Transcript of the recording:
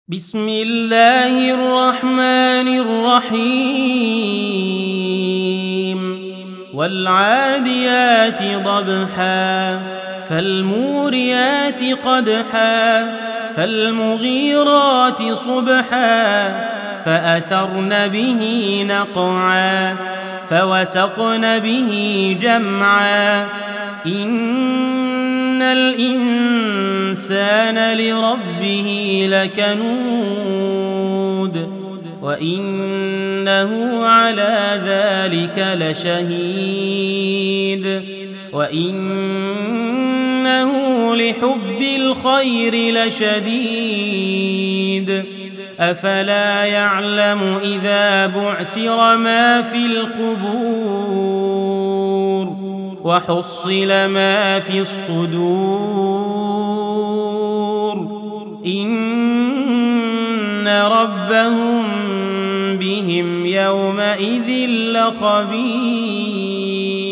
بسم الله الرحمن الرحيم والعاديات ضبحا فالموريات قدحا فالمغيرات صبحا فأثرن به نقعا فوسطن به جمعا إن الإنسان لربه لكنود وإنه على ذلك لشهيد وإنه لحب الخير لشديد أفلا يعلم إذا بعثر ما في القبور وحصل ما في الصدور إن ربهم بهم يومئذ لخبير.